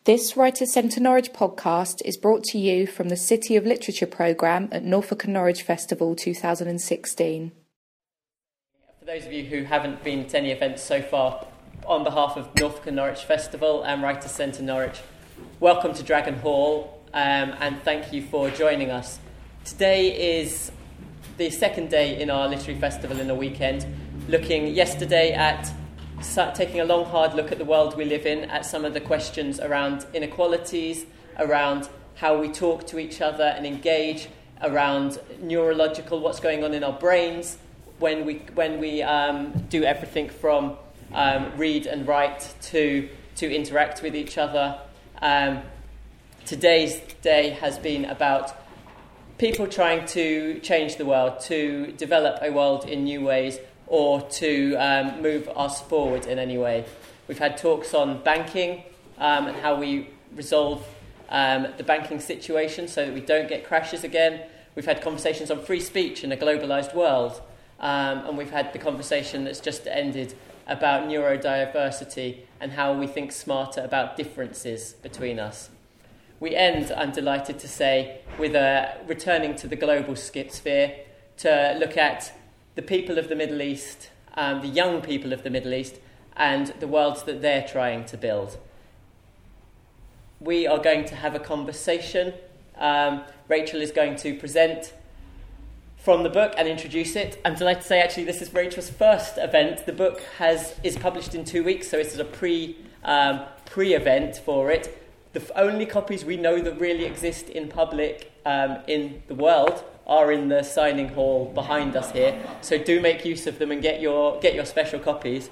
This Writers' Centre Norwich podcast is brought to you from the City of Literature programme at Norfolk and Norwich Festival 2016. For those of you who haven't been to any events so far, on behalf of Norfolk and Norwich Festival and Writers' Centre Norwich, welcome to Dragon Hall and thank you for joining us. Today is the second day in our literary festival in a weekend, looking yesterday at taking a long, hard look at the world we live in, at some of the questions around inequalities, around how we talk to each other and engage, around neurological, what's going on in our brains when we do everything from read and write to interact with each other. Today's day has been about people trying to change the world, to develop a world in new ways, or to move us forward in any way. We've had talks on banking and how we resolve the banking situation so that we don't get crashes again. We've had conversations on free speech in a globalised world. And we've had the conversation that's just ended about neurodiversity and how we think smarter about differences between us. We end, I'm delighted to say, with returning to the global sphere to look at the people of the Middle East, the young people of the Middle East, and the worlds that they're trying to build. We are going to have a conversation. Rachel is going to present from the book and introduce it. I'm delighted to say, actually, this is Rachel's first event. The book is published in 2 weeks, so this is a pre-event for it. The only copies we know that really exist in public in the world are in the signing hall behind us here. So do make use of them and get your special copies.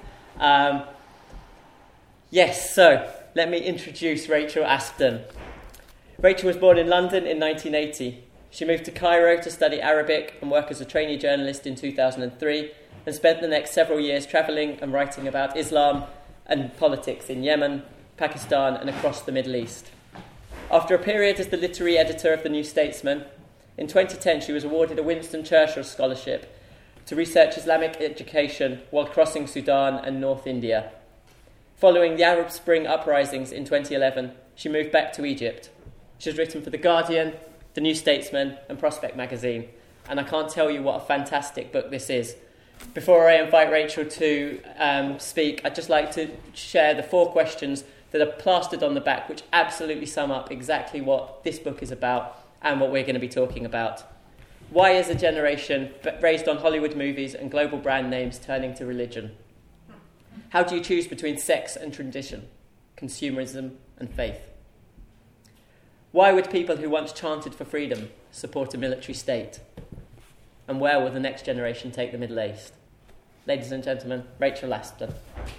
So let me introduce Rachel Aspden. Rachel was born in London in 1980. She moved to Cairo to study Arabic and work as a trainee journalist in 2003 and spent the next several years travelling and writing about Islam and politics in Yemen, Pakistan and across the Middle East. After a period as the literary editor of The New Statesman, in 2010 she was awarded a Winston Churchill Scholarship to research Islamic education while crossing Sudan and North India. Following the Arab Spring uprisings in 2011, she moved back to Egypt. She has written for The Guardian, The New Statesman and Prospect magazine, and I can't tell you what a fantastic book this is. Before I invite Rachel to speak, I'd just like to share the 4 questions that are plastered on the back, which absolutely sum up exactly what this book is about and what we're going to be talking about. Why is a generation raised on Hollywood movies and global brand names turning to religion? How do you choose between sex and tradition, consumerism and faith? Why would people who once chanted for freedom support a military state? And where will the next generation take the Middle East? Ladies and gentlemen, Rachel Aspden.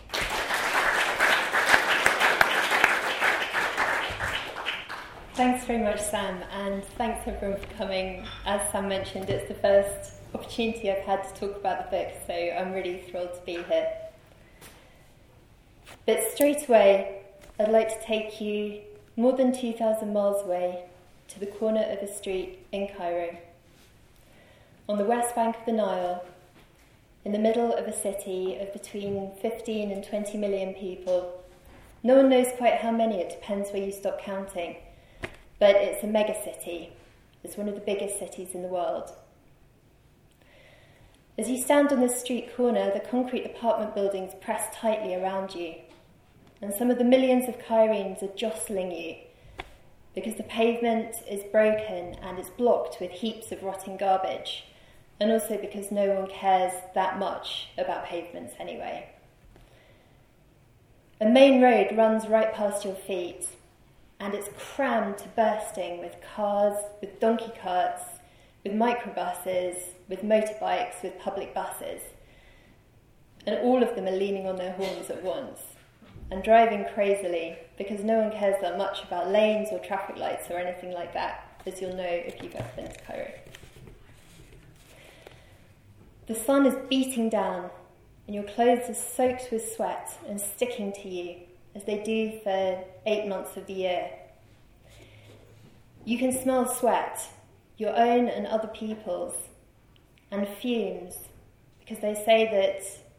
Thanks very much, Sam, and thanks everyone for coming. As Sam mentioned, it's the first opportunity I've had to talk about the book, so I'm really thrilled to be here. But straight away, I'd like to take you more than 2,000 miles away to the corner of a street in Cairo. On the west bank of the Nile, in the middle of a city of between 15 and 20 million people. No one knows quite how many, it depends where you stop counting. But it's a megacity. It's one of the biggest cities in the world. As you stand on this street corner, the concrete apartment buildings press tightly around you. And some of the millions of Cairenes are jostling you because the pavement is broken and it's blocked with heaps of rotting garbage. And also because no one cares that much about pavements anyway. A main road runs right past your feet, and it's crammed to bursting with cars, with donkey carts, with microbuses, with motorbikes, with public buses. And all of them are leaning on their horns at once and driving crazily because no one cares that much about lanes or traffic lights or anything like that, as you'll know if you've ever been to Cairo. The sun is beating down and your clothes are soaked with sweat and sticking to you as they do for 8 months of the year. You can smell sweat, your own and other people's, and fumes, because they say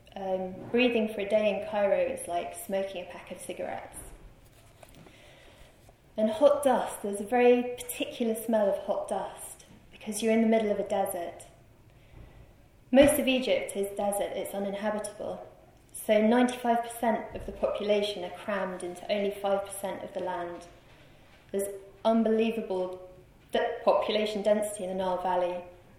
that breathing for a day in Cairo is like smoking a pack of cigarettes. And hot dust, there's a very particular smell of hot dust because you're in the middle of a desert. Most of Egypt is desert, it's uninhabitable. So 95% of the population are crammed into only 5% of the land. There's unbelievable population density in the Nile Valley.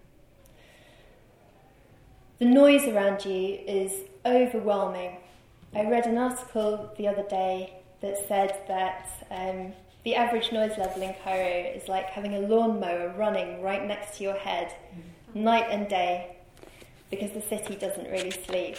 The noise around you is overwhelming. I read an article the other day that said that the average noise level in Cairo is like having a lawnmower running right next to your head, night and day, because the city doesn't really sleep.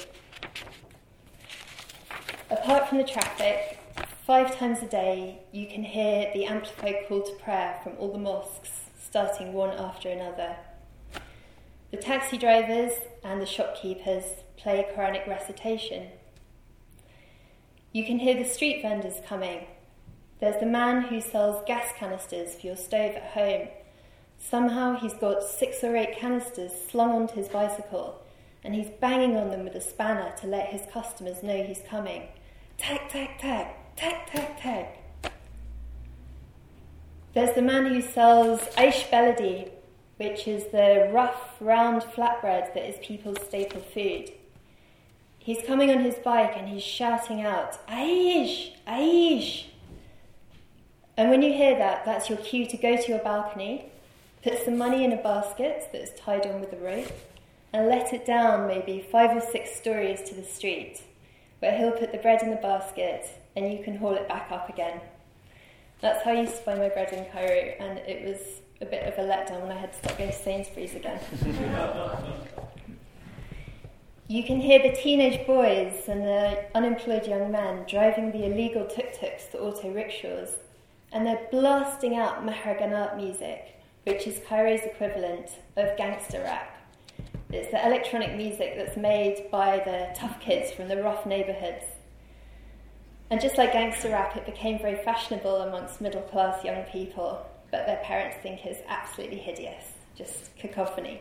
Apart from the traffic, 5 times a day you can hear the amplified call to prayer from all the mosques, starting one after another. The taxi drivers and the shopkeepers play Quranic recitation. You can hear the street vendors coming. There's the man who sells gas canisters for your stove at home. Somehow he's got 6 or 8 canisters slung onto his bicycle, and he's banging on them with a spanner to let his customers know he's coming. Tack, tack, tack, tack, tack, tack. There's the man who sells aish beledi, which is the rough, round flatbread that is people's staple food. He's coming on his bike and he's shouting out, aish, aish. And when you hear that, that's your cue to go to your balcony, put some money in a basket that's tied on with a rope, and let it down maybe 5 or 6 stories to the street, where he'll put the bread in the basket and you can haul it back up again. That's how I used to buy my bread in Cairo, and it was a bit of a letdown when I had to start going to Sainsbury's again. You can hear the teenage boys and the unemployed young men driving the illegal tuk-tuks, the auto-rickshaws, and they're blasting out maharaganat music, which is Cairo's equivalent of gangster rap. It's the electronic music that's made by the tough kids from the rough neighbourhoods. And just like gangster rap, it became very fashionable amongst middle-class young people, but their parents think it's absolutely hideous, just cacophony.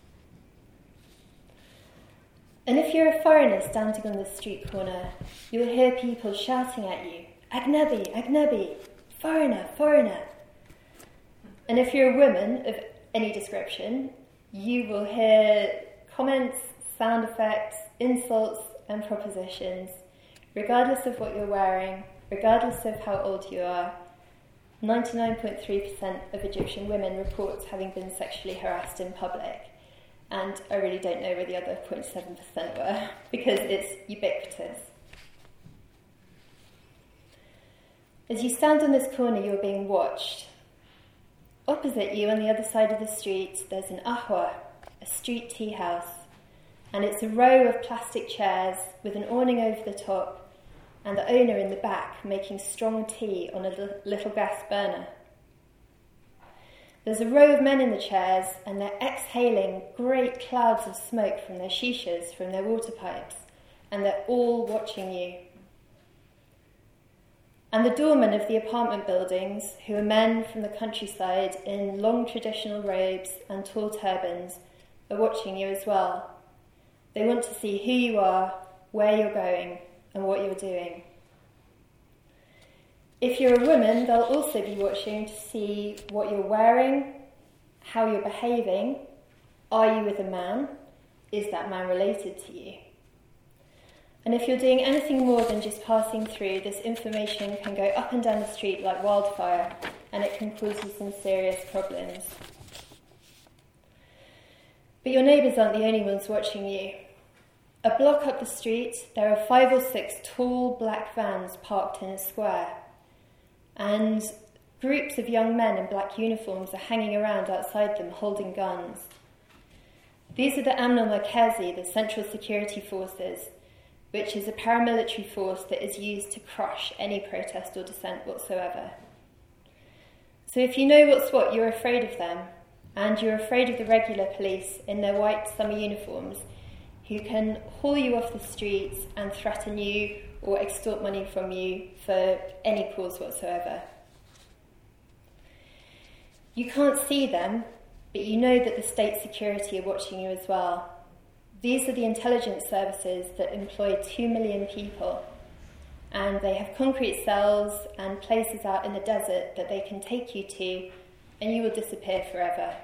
And if you're a foreigner standing on the street corner, you'll hear people shouting at you, Agnabi, Agnabi, foreigner, foreigner. And if you're a woman of any description, you will hear comments, sound effects, insults and propositions, regardless of what you're wearing, regardless of how old you are. 99.3% of Egyptian women report having been sexually harassed in public, and I really don't know where the other 0.7% were, because it's ubiquitous. As you stand on this corner, you're being watched. Opposite you, on the other side of the street, there's an ahwa, a street tea house, and it's a row of plastic chairs with an awning over the top, and the owner in the back making strong tea on a little gas burner. There's a row of men in the chairs, and they're exhaling great clouds of smoke from their shishas, from their water pipes, and they're all watching you. And the doormen of the apartment buildings, who are men from the countryside in long traditional robes and tall turbans, are watching you as well. They want to see who you are, where you're going, and what you're doing. If you're a woman, they'll also be watching to see what you're wearing, how you're behaving. Are you with a man? Is that man related to you? And if you're doing anything more than just passing through, this information can go up and down the street like wildfire, and it can cause you some serious problems. But your neighbours aren't the only ones watching you. A block up the street, there are 5 or 6 tall black vans parked in a square, and groups of young men in black uniforms are hanging around outside them holding guns. These are the Amn al-Markazi, the Central Security Forces, which is a paramilitary force that is used to crush any protest or dissent whatsoever. So if you know what's what, you're afraid of them, and you're afraid of the regular police in their white summer uniforms who can haul you off the streets and threaten you or extort money from you for any cause whatsoever. You can't see them, but you know that the state security are watching you as well. These are the intelligence services that employ 2 million people, and they have concrete cells and places out in the desert that they can take you to, and you will disappear forever.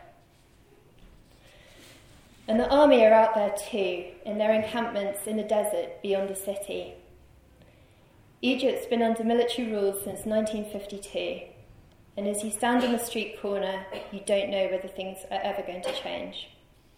And the army are out there too, in their encampments in the desert beyond the city. Egypt's been under military rule since 1952, and as you stand on the street corner, you don't know whether things are ever going to change.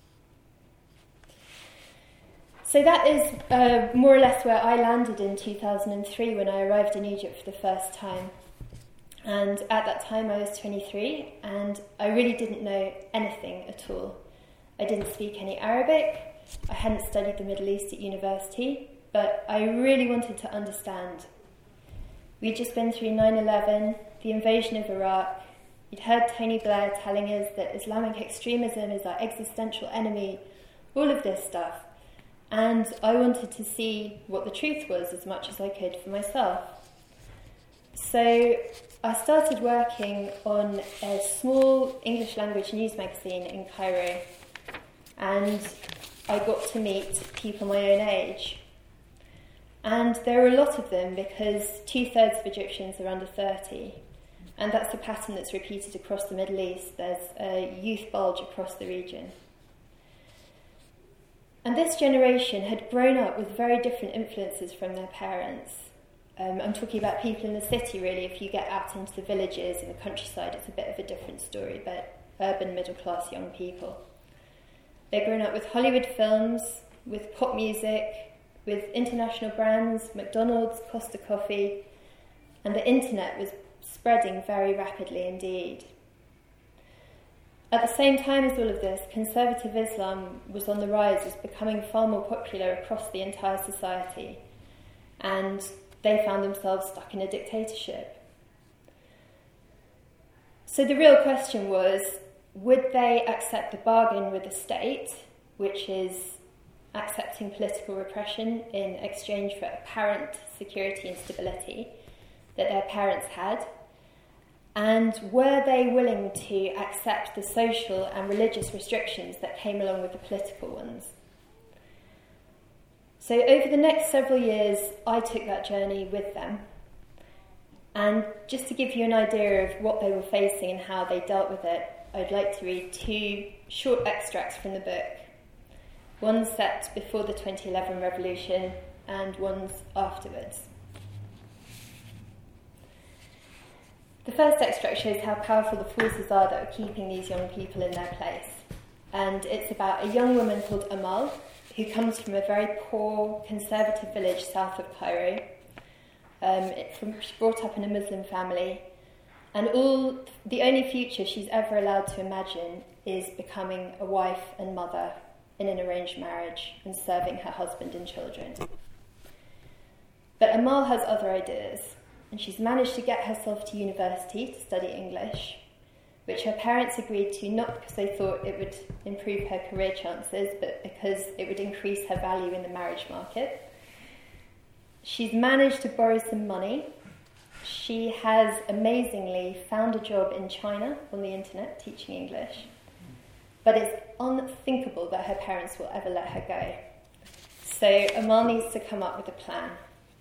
So that is more or less where I landed in 2003 when I arrived in Egypt for the first time. And at that time I was 23, and I really didn't know anything at all. I didn't speak any Arabic, I hadn't studied the Middle East at university, but I really wanted to understand. We'd just been through 9/11, the invasion of Iraq. You'd heard Tony Blair telling us that Islamic extremism is our existential enemy, all of this stuff. And I wanted to see what the truth was as much as I could for myself. So I started working on a small English language news magazine in Cairo, and I got to meet people my own age. And there are a lot of them because 2/3 of Egyptians are under 30, and that's a pattern that's repeated across the Middle East. There's a youth bulge across the region. And this generation had grown up with very different influences from their parents. I'm talking about people in the city, really. If you get out into the villages and the countryside, it's a bit of a different story, but urban middle-class young people. They'd grown up with Hollywood films, with pop music, with international brands, McDonald's, Costa Coffee, and the internet was spreading very rapidly indeed. At the same time as all of this, conservative Islam was on the rise, was becoming far more popular across the entire society, and they found themselves stuck in a dictatorship. So the real question was, would they accept the bargain with the state, which is accepting political repression in exchange for apparent security and stability that their parents had? And were they willing to accept the social and religious restrictions that came along with the political ones? So over the next several years, I took that journey with them. And just to give you an idea of what they were facing and how they dealt with it, I'd like to read 2 short extracts from the book. One's set before the 2011 revolution and one's afterwards. The first extract shows how powerful the forces are that are keeping these young people in their place. And it's about a young woman called Amal, who comes from a very poor, conservative village south of Cairo. She's brought up in a Muslim family, and the only future she's ever allowed to imagine is becoming a wife and mother in an arranged marriage and serving her husband and children. But Amal has other ideas, and she's managed to get herself to university to study English, which her parents agreed to not because they thought it would improve her career chances, but because it would increase her value in the marriage market. She's managed to borrow some money. She has amazingly found a job in China on the internet teaching English, but it's unthinkable that her parents will ever let her go. So Amal needs to come up with a plan.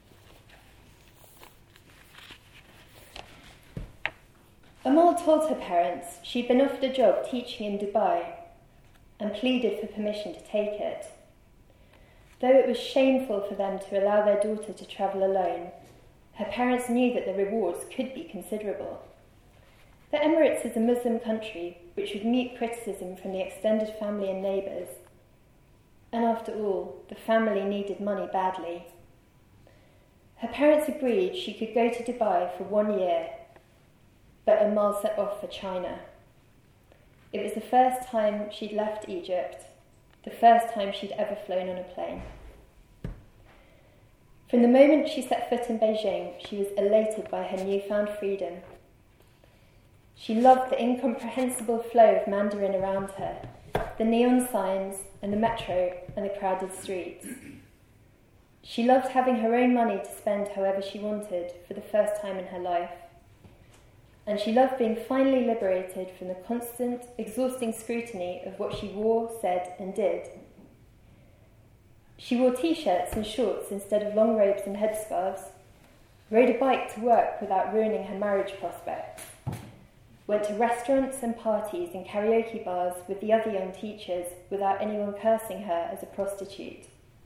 Amal told her parents she'd been offered a job teaching in Dubai and pleaded for permission to take it. Though it was shameful for them to allow their daughter to travel alone, her parents knew that the rewards could be considerable. The Emirates is a Muslim country which would meet criticism from the extended family and neighbours. And after all, the family needed money badly. Her parents agreed she could go to Dubai for 1 year, but Amal set off for China. It was the first time she'd left Egypt, the first time she'd ever flown on a plane. From the moment she set foot in Beijing, she was elated by her newfound freedom. She loved the incomprehensible flow of Mandarin around her, the neon signs and the metro and the crowded streets. She loved having her own money to spend however she wanted for the first time in her life. And she loved being finally liberated from the constant, exhausting scrutiny of what she wore, said, and did. She wore t-shirts and shorts instead of long robes and headscarves, rode a bike to work without ruining her marriage prospects, went to restaurants and parties and karaoke bars with the other young teachers without anyone cursing her as a prostitute.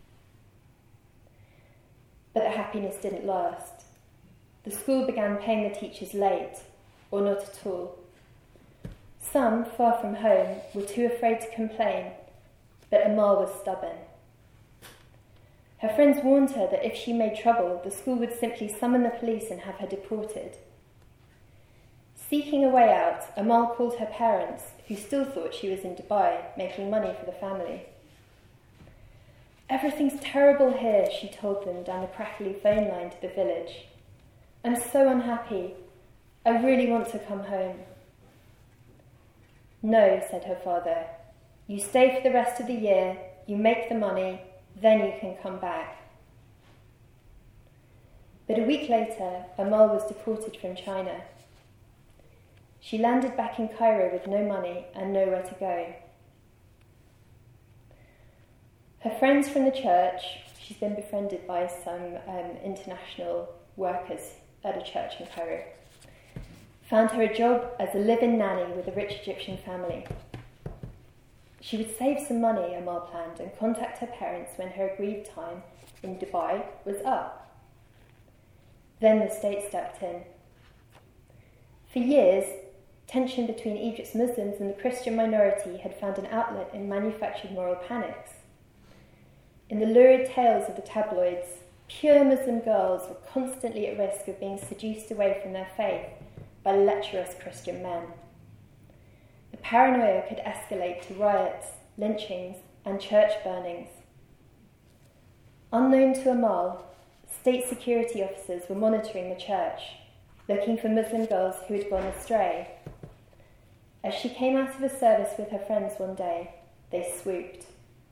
But the happiness didn't last. The school began paying the teachers late, or not at all. Some, far from home, were too afraid to complain, but Amal was stubborn. Her friends warned her that if she made trouble, the school would simply summon the police and have her deported. Seeking a way out, Amal called her parents, who still thought she was in Dubai, making money for the family. "Everything's terrible here," she told them down the crackly phone line to the village. "I'm so unhappy. I really want to come home." "No," said her father. "You stay for the rest of the year, you make the money, then you can come back." But a week later, Amal was deported from China. She landed back in Cairo with no money and nowhere to go. Her friends from the church, she's been befriended by some international workers at a church in Cairo, found her a job as a live-in nanny with a rich Egyptian family. She would save some money, Amal planned, and contact her parents when her agreed time in Dubai was up. Then the state stepped in. For years, tension between Egypt's Muslims and the Christian minority had found an outlet in manufactured moral panics. In the lurid tales of the tabloids, pure Muslim girls were constantly at risk of being seduced away from their faith by lecherous Christian men. The paranoia could escalate to riots, lynchings, and church burnings. Unknown to Amal, state security officers were monitoring the church, looking for Muslim girls who had gone astray. As she came out of a service with her friends one day, they swooped.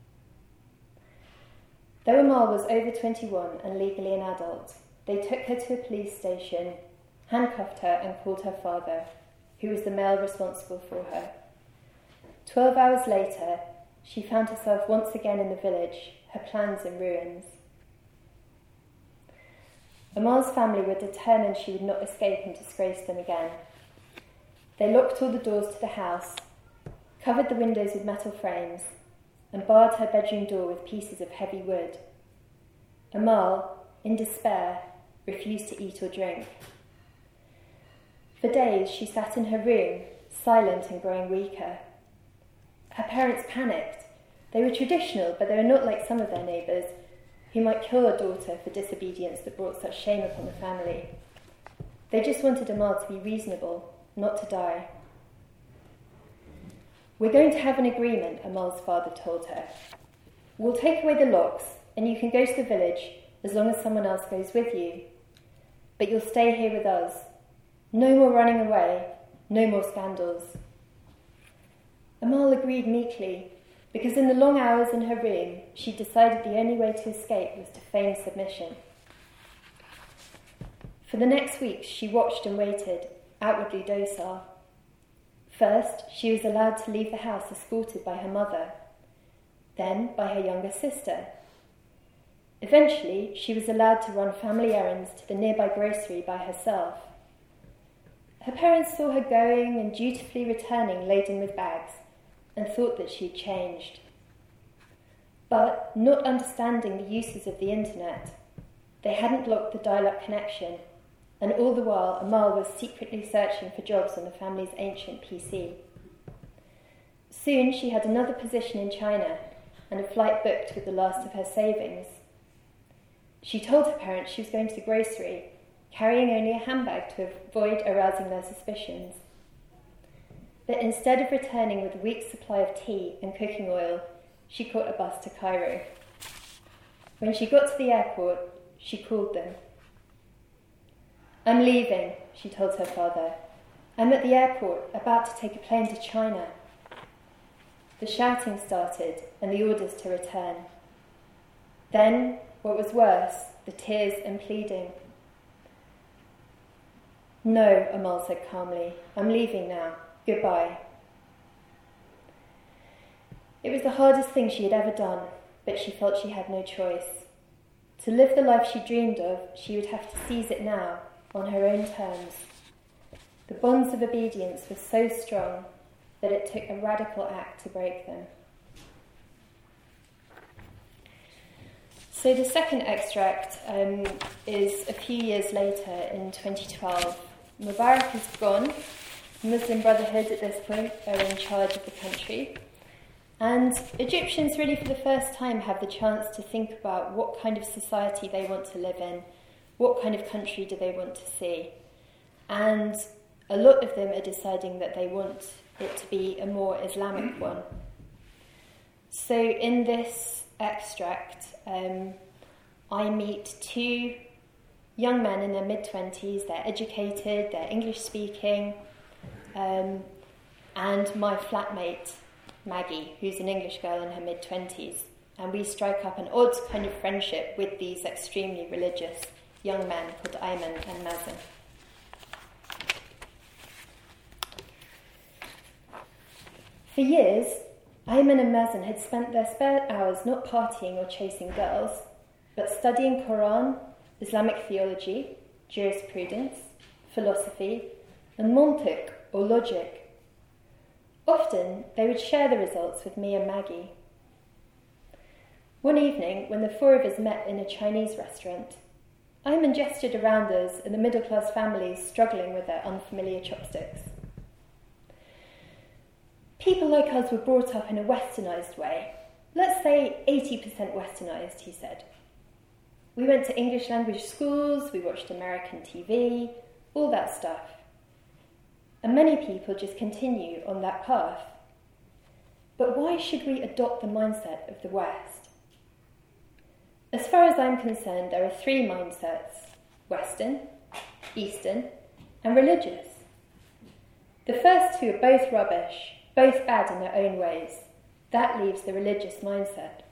Though Amal was over 21 and legally an adult, they took her to a police station, handcuffed her and called her father, who was the male responsible for her. 12 hours later, she found herself once again in the village, her plans in ruins. Amal's family were determined she would not escape and disgrace them again. They locked all the doors to the house, covered the windows with metal frames, and barred her bedroom door with pieces of heavy wood. Amal, in despair, refused to eat or drink. For days she sat in her room, silent and growing weaker. Her parents panicked. They were traditional, but they were not like some of their neighbours, who might kill a daughter for disobedience that brought such shame upon the family. They just wanted Amal to be reasonable, not to die. "We're going to have an agreement," Amal's father told her. "We'll take away the locks, and you can go to the village as long as someone else goes with you. But you'll stay here with us. No more running away, no more scandals." Amal agreed meekly, because in the long hours in her room, she decided the only way to escape was to feign submission. For the next weeks, she watched and waited, outwardly docile. First, she was allowed to leave the house escorted by her mother, then by her younger sister. Eventually, she was allowed to run family errands to the nearby grocery by herself. Her parents saw her going and dutifully returning laden with bags, and thought that she had changed. But, not understanding the uses of the internet, they hadn't blocked the dial-up connection, and all the while Amal was secretly searching for jobs on the family's ancient PC. Soon she had another position in China and a flight booked with the last of her savings. She told her parents she was going to the grocery, carrying only a handbag to avoid arousing their suspicions. But instead of returning with a week's supply of tea and cooking oil, she caught a bus to Cairo. When she got to the airport, she called them. "I'm leaving," she told her father. "I'm at the airport, about to take a plane to China." The shouting started and the orders to return. Then, what was worse, the tears and pleading. "No," Amal said calmly. "I'm leaving now. Goodbye." It was the hardest thing she had ever done, but she felt she had no choice. To live the life she dreamed of, she would have to seize it now, on her own terms. The bonds of obedience were so strong that it took a radical act to break them. So the second extract is a few years later, in 2012. Mubarak is gone. Muslim Brotherhood at this point are in charge of the country. And Egyptians really for the first time have the chance to think about what kind of society they want to live in, what kind of country do they want to see. And a lot of them are deciding that they want it to be a more Islamic one. So in this extract, I meet two young men in their mid-20s. They're educated, they're English-speaking, and my flatmate, Maggie, who's an English girl in her mid-20s. And we strike up an odd kind of friendship with these extremely religious young men called Ayman and Mazen. For years, Ayman and Mazen had spent their spare hours not partying or chasing girls, but studying Quran, Islamic theology, jurisprudence, philosophy, and mantiq, or logic. Often, they would share the results with me and Maggie. One evening, when the four of us met in a Chinese restaurant, Ayman gestured around us and the middle-class families struggling with their unfamiliar chopsticks. People like us were brought up in a westernised way. Let's say 80% westernised, he said. We went to English language schools, we watched American TV, all that stuff. And many people just continue on that path. But why should we adopt the mindset of the West? As far as I'm concerned, there are three mindsets: Western, Eastern, and religious. The first two are both rubbish, both bad in their own ways. That leaves the religious mindset.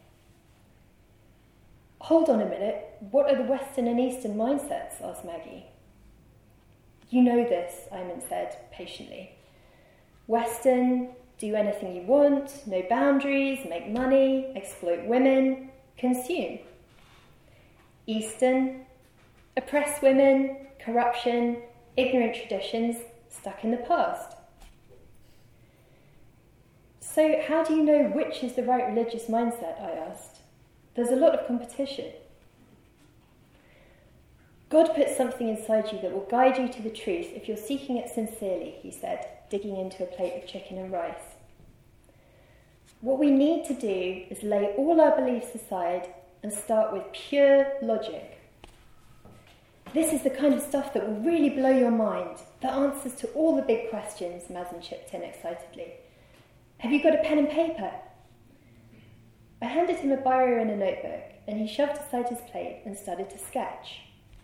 Hold on a minute, what are the Western and Eastern mindsets? Asked Maggie. You know this, Ayman said patiently. Western, do anything you want, no boundaries, make money, exploit women, consume. Eastern, oppress women, corruption, ignorant traditions, stuck in the past. So how do you know which is the right religious mindset, I asked. There's a lot of competition. God puts something inside you that will guide you to the truth if you're seeking it sincerely, he said, digging into a plate of chicken and rice. What we need to do is lay all our beliefs aside and start with pure logic. This is the kind of stuff that will really blow your mind, the answers to all the big questions, Mazen chipped in excitedly. Have you got a pen and paper? I handed him a biro and a notebook, and he shoved aside his plate and started to sketch.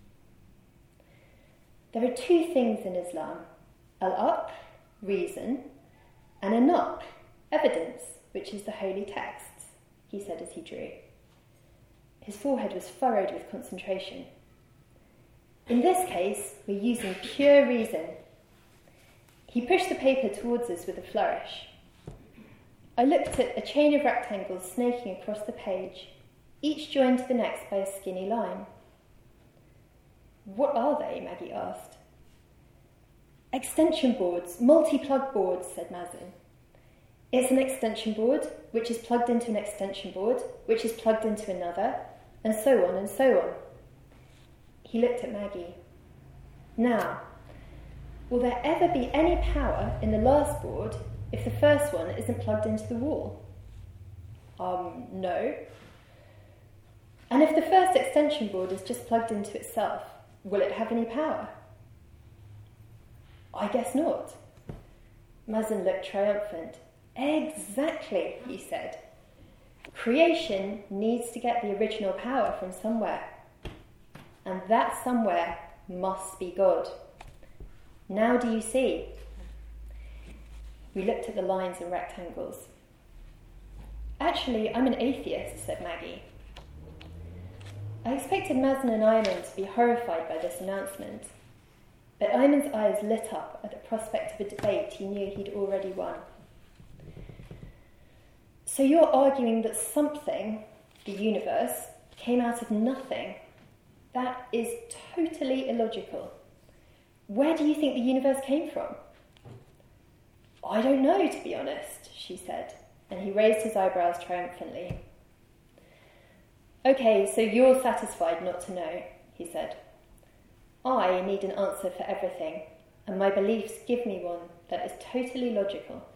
There are two things in Islam, al-aql, reason, and an-naql, evidence, which is the holy texts, he said as he drew. His forehead was furrowed with concentration. In this case, we're using pure reason. He pushed the paper towards us with a flourish. I looked at a chain of rectangles snaking across the page, each joined to the next by a skinny line. What are they? Maggie asked. Extension boards, multi-plug boards, said Mazen. It's an extension board, which is plugged into an extension board, which is plugged into another, and so on and so on. He looked at Maggie. Now, will there ever be any power in the last board if the first one isn't plugged into the wall? No. And if the first extension board is just plugged into itself, will it have any power? I guess not. Mazen looked triumphant. Exactly, he said. Creation needs to get the original power from somewhere. And that somewhere must be God. Now do you see? We looked at the lines and rectangles. Actually, I'm an atheist, said Maggie. I expected Mazen and Ayman to be horrified by this announcement, but Ayman's eyes lit up at the prospect of a debate he knew he'd already won. So you're arguing that something, the universe, came out of nothing. That is totally illogical. Where do you think the universe came from? I don't know, to be honest, she said, and he raised his eyebrows triumphantly. Okay, so you're satisfied not to know, he said. I need an answer for everything, and my beliefs give me one that is totally logical.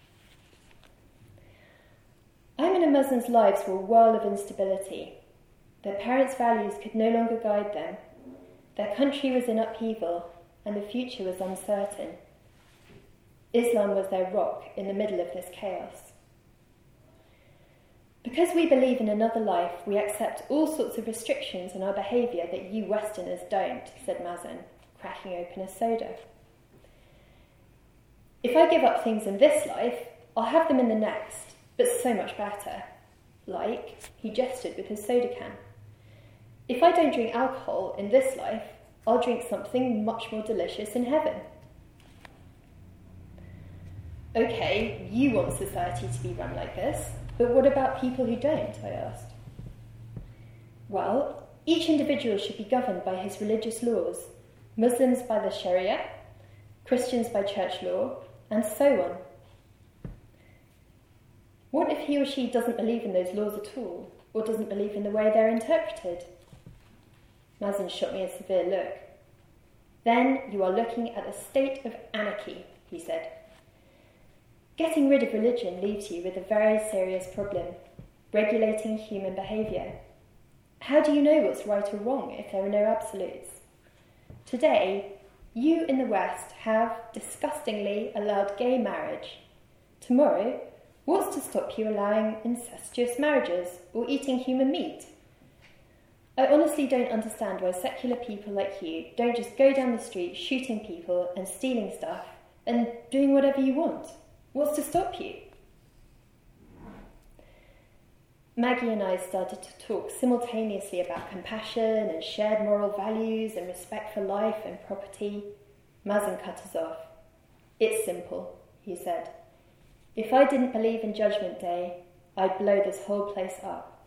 Ayman and Mazen's lives were a whirl of instability. Their parents' values could no longer guide them. Their country was in upheaval, and the future was uncertain. Islam was their rock in the middle of this chaos. Because we believe in another life, we accept all sorts of restrictions on our behaviour that you Westerners don't, said Mazen, cracking open a soda. If I give up things in this life, I'll have them in the next, but so much better. Like, he gestured with his soda can. If I don't drink alcohol in this life, I'll drink something much more delicious in heaven. Okay, you want society to be run like this, but what about people who don't, I asked. Well, each individual should be governed by his religious laws, Muslims by the Sharia, Christians by church law, and so on. What if he or she doesn't believe in those laws at all, or doesn't believe in the way they're interpreted? Mazen shot me a severe look. Then you are looking at a state of anarchy, he said. Getting rid of religion leaves you with a very serious problem, regulating human behaviour. How do you know what's right or wrong if there are no absolutes? Today, you in the West have, disgustingly, allowed gay marriage. Tomorrow, what's to stop you allowing incestuous marriages or eating human meat? I honestly don't understand why secular people like you don't just go down the street shooting people and stealing stuff and doing whatever you want. What's to stop you? Maggie and I started to talk simultaneously about compassion and shared moral values and respect for life and property. Mazen cut us off. It's simple, he said. If I didn't believe in Judgment Day, I'd blow this whole place up.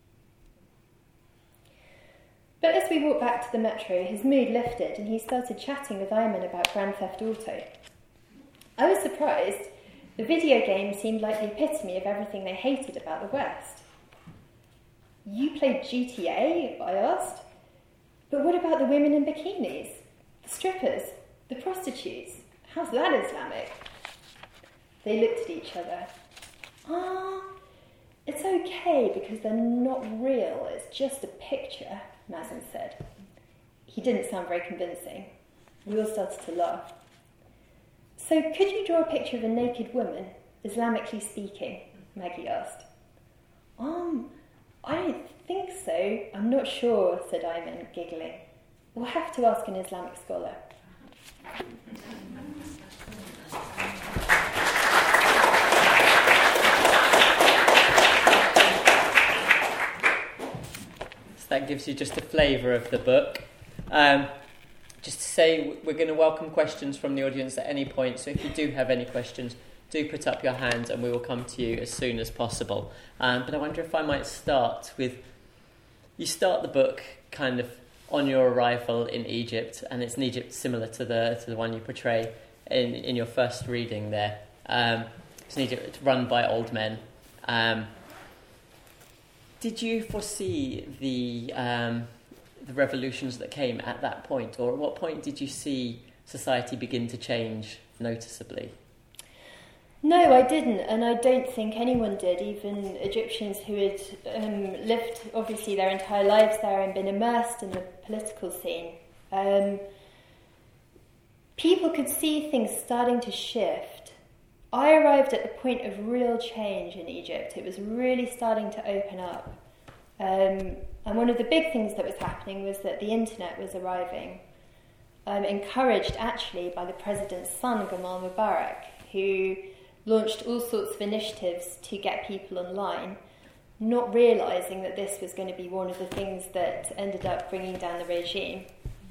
But as we walked back to the metro, his mood lifted and he started chatting with Ayman about Grand Theft Auto. I was surprised. The video game seemed like the epitome of everything they hated about the West. You played GTA? I asked. But what about the women in bikinis? The strippers? The prostitutes? How's that Islamic? They looked at each other. It's okay because they're not real. It's just a picture, Mazen said. He didn't sound very convincing. We all started to laugh. So could you draw a picture of a naked woman, Islamically speaking? Maggie asked. I don't think so. I'm not sure, said Ayman, giggling. We'll have to ask an Islamic scholar. So that gives you just a flavour of the book. Just to say, we're going to welcome questions from the audience at any point, so if you do have any questions, do put up your hand and we will come to you as soon as possible. But I wonder if I might start with, you start the book kind of on your arrival in Egypt, and it's an Egypt similar to the one you portray in your first reading there. It's an Egypt run by old men. Did you foresee the revolutions that came at that point, or at what point did you see society begin to change noticeably? No, I didn't, and I don't think anyone did, even Egyptians who had lived, obviously, their entire lives there and been immersed in the political scene. People could see things starting to shift. I arrived at the point of real change in Egypt. It was really starting to open up. And one of the big things that was happening was that the internet was arriving, encouraged actually by the president's son, Gamal Mubarak, who launched all sorts of initiatives to get people online, not realising that this was going to be one of the things that ended up bringing down the regime.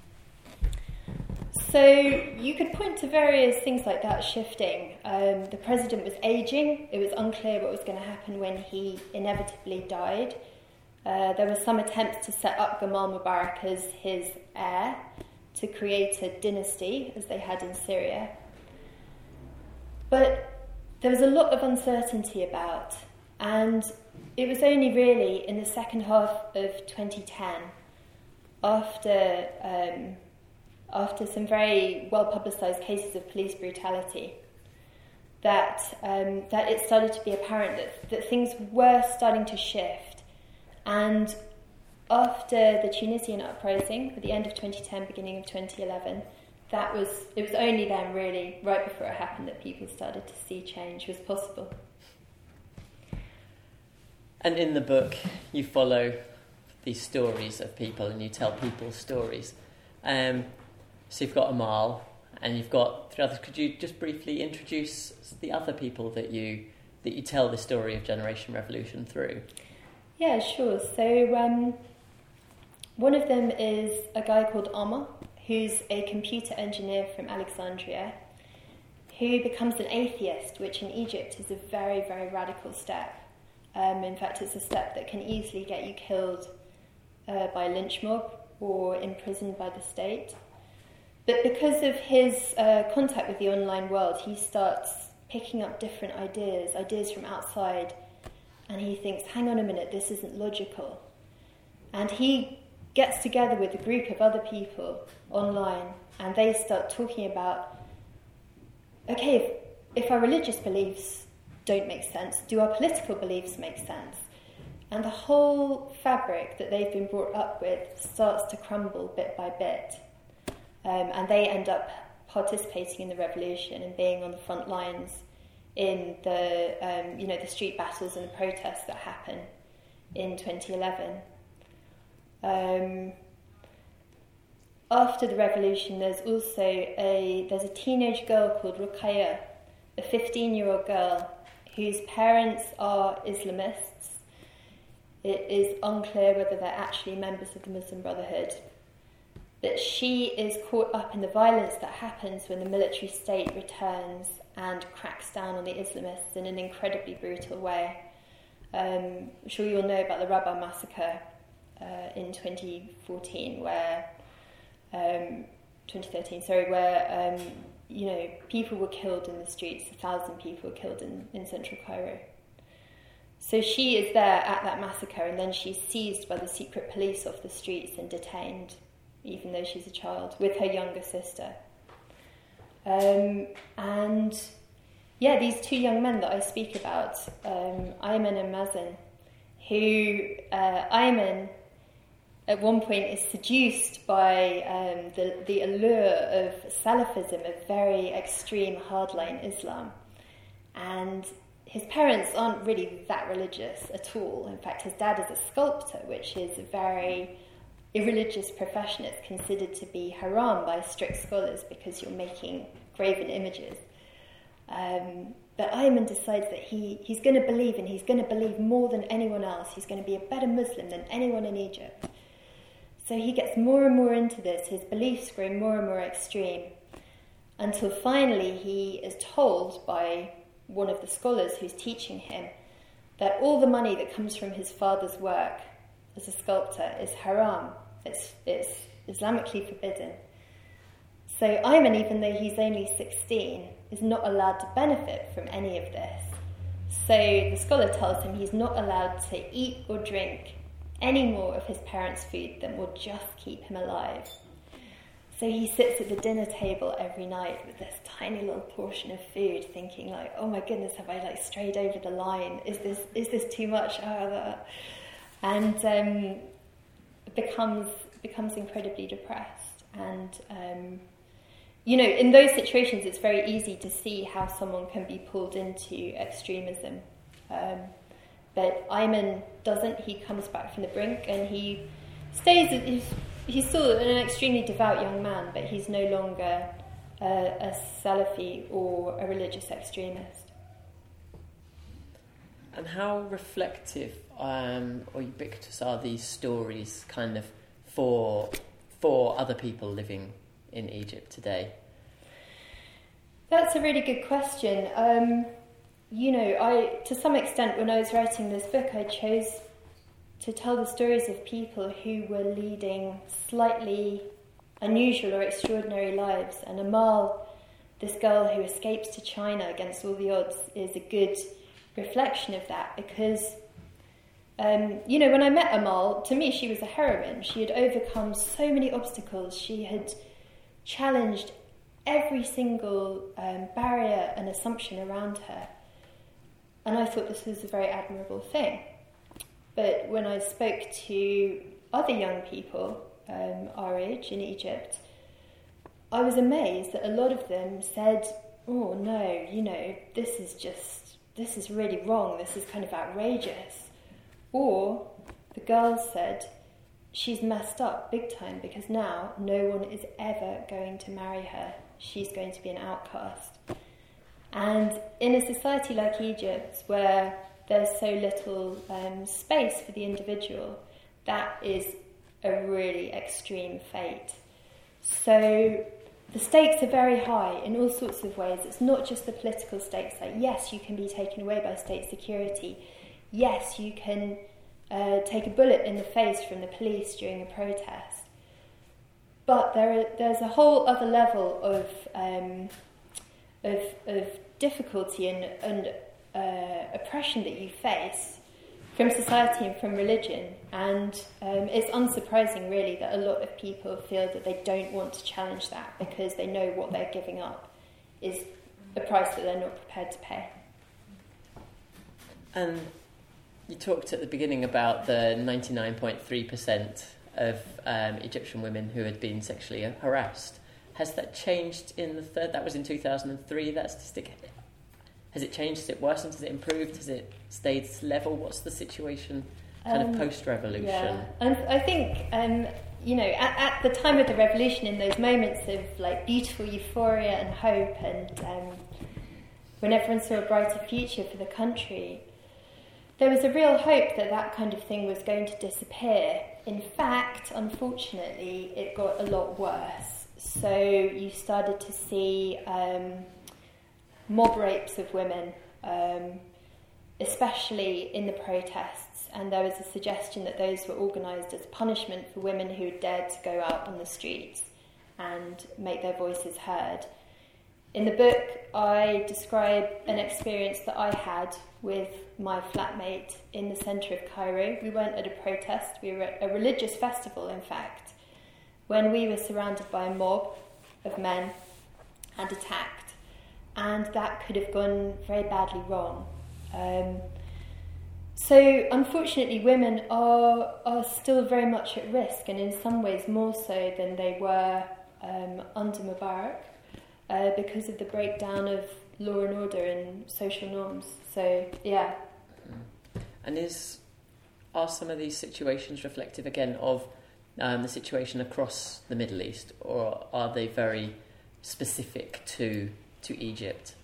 So you could point to various things like that shifting. The president was ageing. It was unclear what was going to happen when he inevitably died. There were some attempts to set up Gamal Mubarak as his heir, to create a dynasty, as they had in Syria. But there was a lot of uncertainty about, and it was only really in the second half of 2010, after some very well-publicised cases of police brutality, that it started to be apparent that things were starting to shift. And after the Tunisian uprising at the end of 2010, beginning of 2011, it was only then, really, right before it happened, that people started to see change was possible. And in the book, you follow these stories of people and you tell people's stories. So you've got Amal and you've got 3 others. Could you just briefly introduce the other people that you tell the story of Generation Revolution through? Yeah, sure. So one of them is a guy called Omar, who's a computer engineer from Alexandria, who becomes an atheist, which in Egypt is a very, very radical step. In fact, it's a step that can easily get you killed by a lynch mob or imprisoned by the state. But because of his contact with the online world, he starts picking up different ideas from outside, and he thinks, hang on a minute, this isn't logical. And he gets together with a group of other people online, and they start talking about, okay, if our religious beliefs don't make sense, do our political beliefs make sense? And the whole fabric that they've been brought up with starts to crumble bit by bit. And they end up participating in the revolution and being on the front lines in the the street battles and the protests that happen in 2011. After the revolution, there's also a teenage girl called Ruqayya, a 15-year-old girl whose parents are Islamists. It is unclear whether they're actually members of the Muslim Brotherhood. But she is caught up in the violence that happens when the military state returns and cracks down on the Islamists in an incredibly brutal way. I'm sure you'll know about the Rabaa massacre in 2013, where people were killed in the streets. 1,000 people were killed in central Cairo. So she is there at that massacre, and then she's seized by the secret police off the streets and detained, even though she's a child, with her younger sister. These 2 young men that I speak about, Ayman and Mazen, who Ayman at one point is seduced by the allure of Salafism, of very extreme hardline Islam. And his parents aren't really that religious at all. In fact, his dad is a sculptor, which is a very irreligious profession. It's considered to be haram by strict scholars because you're making graven images. But Ayman decides that he's going to believe, and he's going to believe more than anyone else. He's going to be a better Muslim than anyone in Egypt. So he gets more and more into this. His beliefs grow more and more extreme, until finally he is told by one of the scholars who's teaching him that all the money that comes from his father's work as a sculptor is haram. It's Islamically forbidden. So Ayman, even though he's only 16, is not allowed to benefit from any of this. So the scholar tells him he's not allowed to eat or drink any more of his parents' food than will just keep him alive. So he sits at the dinner table every night with this tiny little portion of food, thinking like, "Oh my goodness, have I strayed over the line? Is this too much?" And becomes incredibly depressed. And in those situations, it's very easy to see how someone can be pulled into extremism. But Ayman doesn't. He comes back from the brink, and he stays. He's still an extremely devout young man, but he's no longer a Salafi or a religious extremist. And how reflective or ubiquitous are these stories kind of for other people living in Egypt today? That's a really good question. To some extent, when I was writing this book, I chose to tell the stories of people who were leading slightly unusual or extraordinary lives. And Amal, this girl who escapes to China against all the odds, is a good reflection of that, because when I met Amal, to me she was a heroine. She had overcome so many obstacles. She had challenged every single barrier and assumption around her. And I thought this was a very admirable thing. But when I spoke to other young people our age in Egypt, I was amazed that a lot of them said, oh no, this is really wrong, this is kind of outrageous. Or the girls said, she's messed up big time because now no one is ever going to marry her. She's going to be an outcast. And in a society like Egypt, where there's so little space for the individual, that is a really extreme fate. So the stakes are very high in all sorts of ways. It's not just the political stakes, like yes, you can be taken away by state security. Yes, you can take a bullet in the face from the police during a protest. But there's a whole other level of difficulty and oppression that you face from society and from religion. And it's unsurprising, really, that a lot of people feel that they don't want to challenge that because they know what they're giving up is a price that they're not prepared to pay. And you talked at the beginning about the 99.3% of Egyptian women who had been sexually harassed. Has that changed in the third? That was in 2003, that statistic. Has it changed? Has it worsened? Has it improved? Has it stayed level? What's the situation kind of post-revolution? Yeah, and I think, at the time of the revolution, in those moments of like beautiful euphoria and hope, and when everyone saw a brighter future for the country, there was a real hope that that kind of thing was going to disappear. In fact, unfortunately, it got a lot worse. So you started to see mob rapes of women, especially in the protests, and there was a suggestion that those were organised as punishment for women who had dared to go out on the streets and make their voices heard. In the book, I describe an experience that I had with my flatmate in the centre of Cairo. We weren't at a protest, we were at a religious festival, in fact, when we were surrounded by a mob of men and attacked. And that could have gone very badly wrong. So, unfortunately, women are still very much at risk, and in some ways more so than they were under Mubarak, because of the breakdown of law and order and social norms. So, yeah. And are some of these situations reflective, again, of the situation across the Middle East, or are they very specific to Egypt?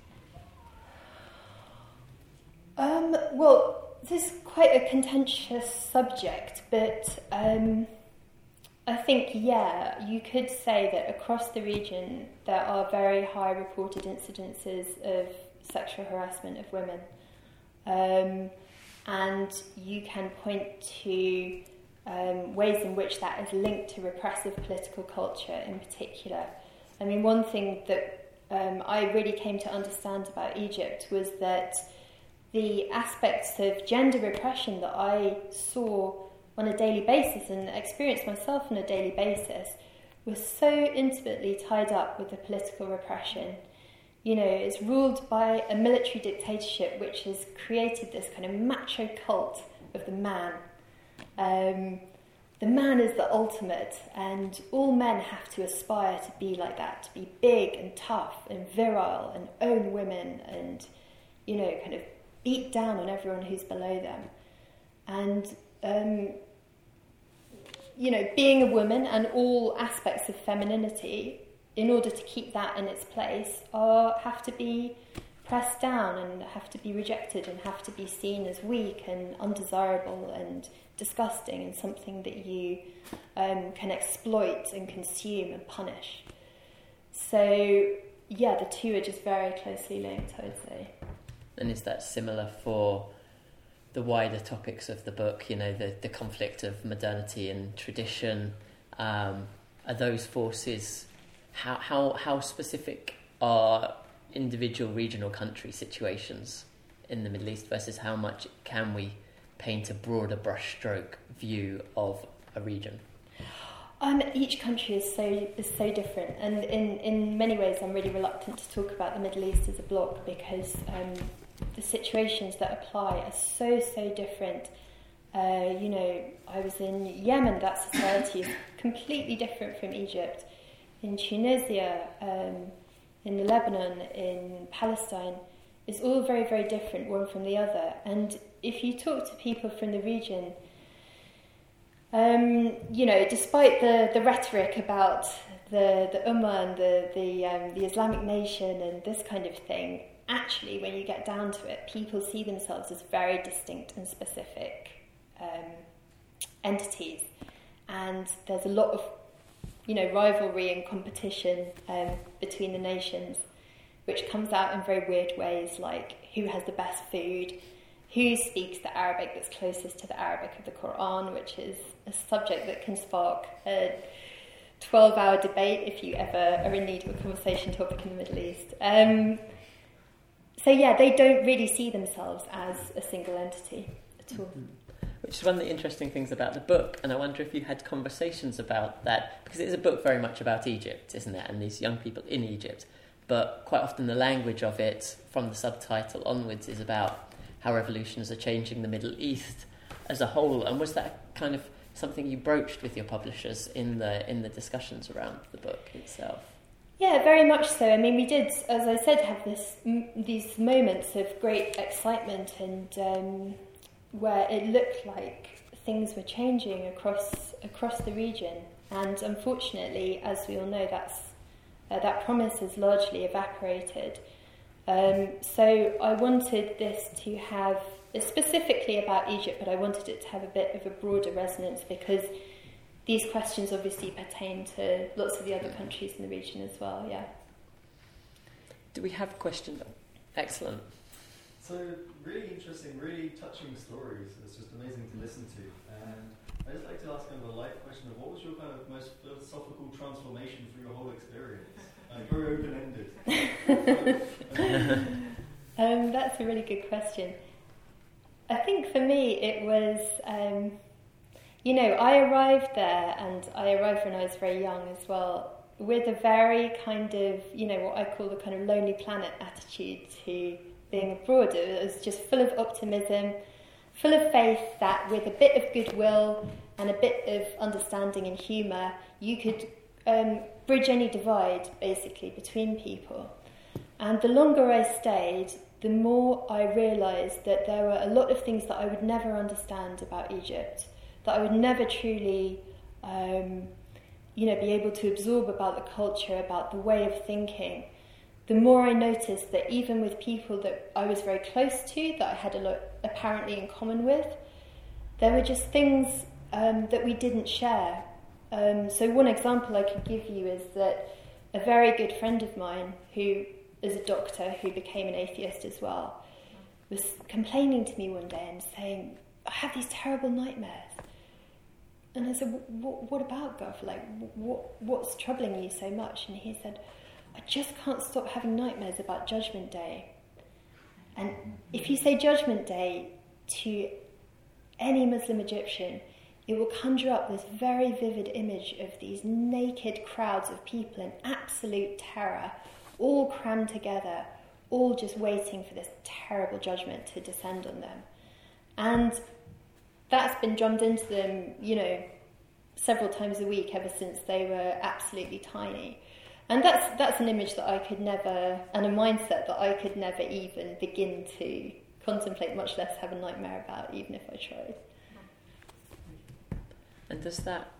Well, this is quite a contentious subject, but I think, you could say that across the region there are very high reported incidences of sexual harassment of women. And you can point to ways in which that is linked to repressive political culture in particular. I mean, one thing that I really came to understand about Egypt was that the aspects of gender repression that I saw on a daily basis and experienced myself on a daily basis was so intimately tied up with the political repression. You know, it's ruled by a military dictatorship which has created this kind of macho cult of the man. The man is the ultimate, and all men have to aspire to be like that, to be big and tough and virile and own women and, kind of beat down on everyone who's below them. And, being a woman and all aspects of femininity, in order to keep that in its place, have to be pressed down and have to be rejected and have to be seen as weak and undesirable and disgusting and something that you can exploit and consume and punish. So, the two are just very closely linked, I would say. And is that similar for wider topics of the book, the conflict of modernity and tradition, are those forces, how specific are individual regional country situations in the Middle East versus how much can we paint a broader brushstroke view of a region? Each country is so different, and in many ways I'm really reluctant to talk about the Middle East as a bloc because the situations that apply are so different. I was in Yemen. That society is completely different from Egypt. In Tunisia, in Lebanon, in Palestine, it's all very, very different one from the other. And if you talk to people from the region, despite the rhetoric about the Ummah and the Islamic nation and this kind of thing, actually, when you get down to it, people see themselves as very distinct and specific entities, and there's a lot of rivalry and competition between the nations, which comes out in very weird ways, like who has the best food, who speaks the Arabic that's closest to the Arabic of the Quran, which is a subject that can spark a 12-hour debate if you ever are in need of a conversation topic in the Middle East. They don't really see themselves as a single entity at all. Which is one of the interesting things about the book, and I wonder if you had conversations about that, because it is a book very much about Egypt, isn't it, and these young people in Egypt, but quite often the language of it, from the subtitle onwards, is about how revolutions are changing the Middle East as a whole. And was that kind of something you broached with your publishers in the discussions around the book itself? Yeah, very much so. I mean, we did, as I said, have these moments of great excitement and where it looked like things were changing across the region. And unfortunately, as we all know, that promise has largely evaporated. So I wanted this to have, specifically about Egypt, but I wanted it to have a bit of a broader resonance because these questions obviously pertain to lots of the other countries in the region as well, yeah. Do we have a question? Excellent. So, really interesting, really touching stories. It's just amazing to listen to. And I'd just like to ask kind of a light question of what was your kind of most philosophical transformation through your whole experience? Very open-ended. That's a really good question. I think for me it was, I arrived there, and I arrived when I was very young as well, with a very kind of, what I call the kind of Lonely Planet attitude to being abroad. It was just full of optimism, full of faith that with a bit of goodwill and a bit of understanding and humour, you could bridge any divide, basically, between people. And the longer I stayed, the more I realised that there were a lot of things that I would never understand about Egypt, that I would never truly, be able to absorb about the culture, about the way of thinking. The more I noticed that even with people that I was very close to, that I had a lot apparently in common with, there were just things that we didn't share. So one example I could give you is that a very good friend of mine, who is a doctor who became an atheist as well, was complaining to me one day and saying, I have these terrible nightmares. And I said, what about, Gov? Like, what's troubling you so much? And he said, I just can't stop having nightmares about Judgment Day. And if you say Judgment Day to any Muslim Egyptian, it will conjure up this very vivid image of these naked crowds of people in absolute terror, all crammed together, all just waiting for this terrible judgment to descend on them. And that's been drummed into them, several times a week ever since they were absolutely tiny. And that's an image that I could never, and a mindset that I could never even begin to contemplate, much less have a nightmare about, even if I tried. And does that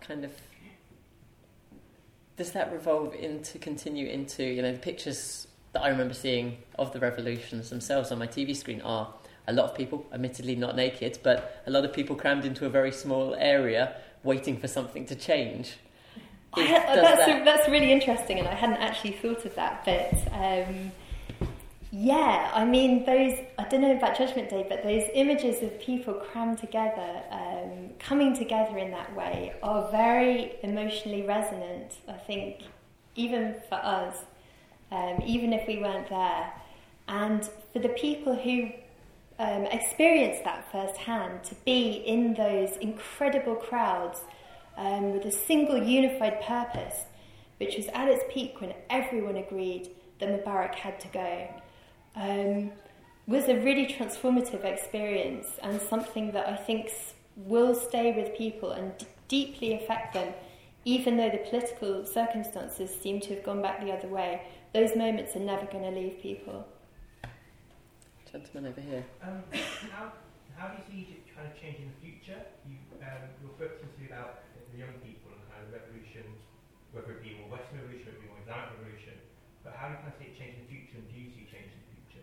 continue into, the pictures that I remember seeing of the revolutions themselves on my TV screen are a lot of people, admittedly not naked, but a lot of people crammed into a very small area waiting for something to change. That's really interesting, and I hadn't actually thought of that, but Yeah, I mean, I don't know about Judgment Day, but those images of people crammed together, coming together in that way, are very emotionally resonant, I think, even for us, even if we weren't there. And for the people who experienced that firsthand, to be in those incredible crowds with a single unified purpose, which was at its peak when everyone agreed that Mubarak had to go, was a really transformative experience, and something that I think will stay with people and deeply affect them, even though the political circumstances seem to have gone back the other way. Those moments are never going to leave people. Gentleman over here. How do you see Egypt kind of change in the future? Your book seems to be about the young people and kind of revolution, whether it be more Western revolution, whether it be more Islamic revolution. But how do you kind of see it change in the future, and do you see change in the future?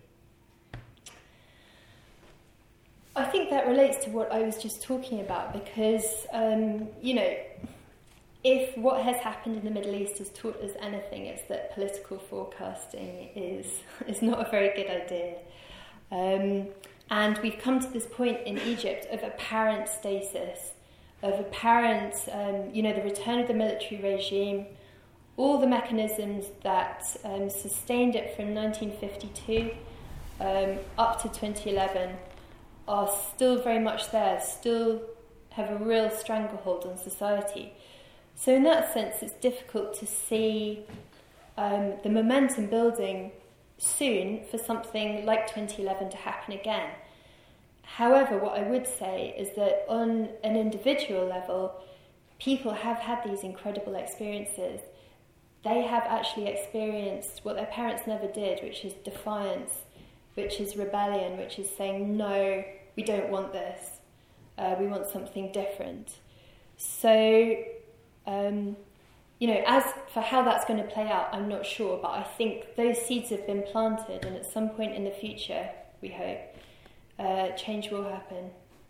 I think that relates to what I was just talking about, because, if what has happened in the Middle East has taught us anything, it's that political forecasting is not a very good idea. And we've come to this point in Egypt of apparent stasis, of apparent, the return of the military regime, all the mechanisms that sustained it from 1952 up to 2011 are still very much there, still have a real stranglehold on society. So in that sense, it's difficult to see the momentum building soon for something like 2011 to happen again. However, what I would say is that on an individual level, people have had these incredible experiences. They have actually experienced what their parents never did, which is defiance, which is rebellion, which is saying, no, we don't want this. We want something different. So, as for how that's going to play out, I'm not sure, but I think those seeds have been planted, and at some point in the future, we hope, change will happen.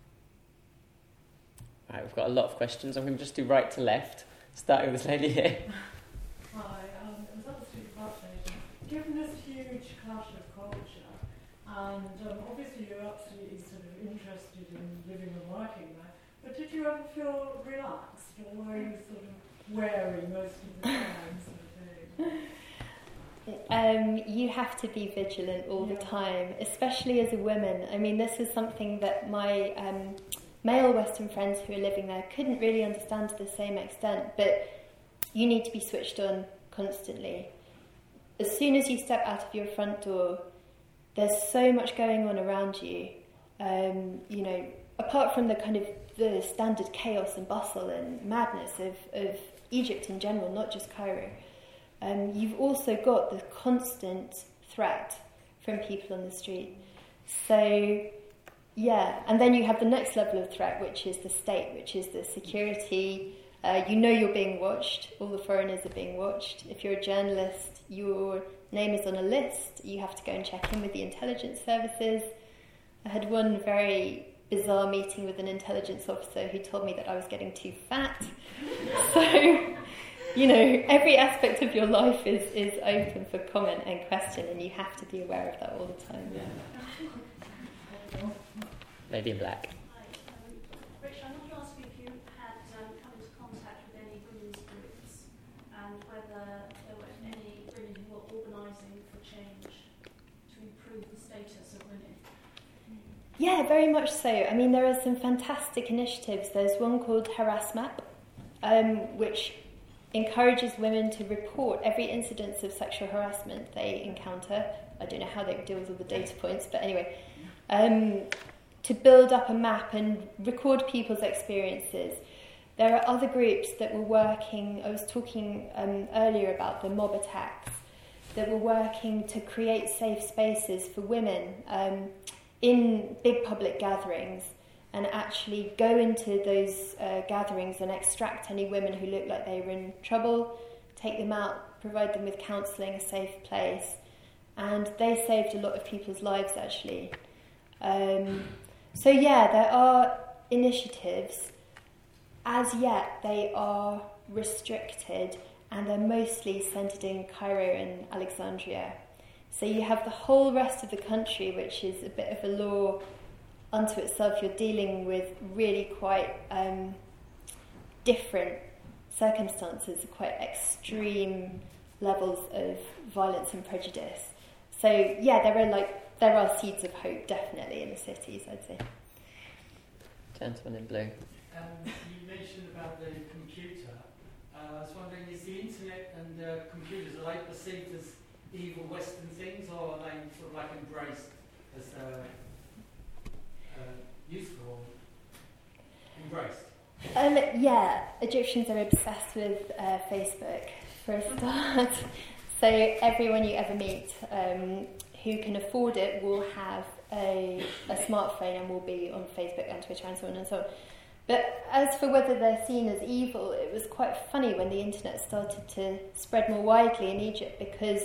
Right, we've got a lot of questions. I'm going to just do right to left, starting with this lady here. Hi, it was absolutely fascinating. Given this huge clash of culture, and obviously you're absolutely sort of interested in living and working there, but did you ever feel relaxed, or were you sort of wary most of the time, sort of thing? You have to be vigilant all the time, especially as a woman. I mean, this is something that my male Western friends who are living there couldn't really understand to the same extent, but you need to be switched on constantly. As soon as you step out of your front door, there's so much going on around you. Apart from the kind of the standard chaos and bustle and madness of Egypt in general, not just Cairo, you've also got the constant threat from people on the street. So, yeah, and then you have the next level of threat, which is the state, which is the security. You're being watched. All the foreigners are being watched. If you're a journalist, your name is on a list. You have to go and check in with the intelligence services. I had one very bizarre meeting with an intelligence officer who told me that I was getting too fat. So, every aspect of your life is open for comment and question, and you have to be aware of that all the time. Lady in black. Rich, I wanted to ask you if you had come into contact with any women's groups, and whether there were any women who were organising for change to improve the status of women. Yeah, very much so. I mean, there are some fantastic initiatives. There's one called Harassmap, which encourages women to report every incidence of sexual harassment they encounter. I don't know how they deal with all the data points, but anyway, to build up a map and record people's experiences. There are other groups that were working, I was talking earlier about the mob attacks, that were working to create safe spaces for women in big public gatherings, and actually go into those gatherings and extract any women who look like they were in trouble, take them out, provide them with counselling, a safe place. And they saved a lot of people's lives, actually. So yeah, there are initiatives. As yet, they are restricted, and they're mostly centred in Cairo and Alexandria. So you have the whole rest of the country, which is a bit of a law unto itself. You're dealing with really quite different circumstances, quite extreme levels of violence and prejudice. So yeah, there are seeds of hope definitely in the cities, I'd say. Gentleman in blue. You mentioned about the computer. I was wondering, is the internet and computers, are they perceived as evil Western things, or are they sort of like embraced as useful or embraced? Yeah, Egyptians are obsessed with Facebook for a start. So everyone you ever meet who can afford it will have a smartphone and will be on Facebook and Twitter and so on and so on. But as for whether they're seen as evil, it was quite funny when the internet started to spread more widely in Egypt because,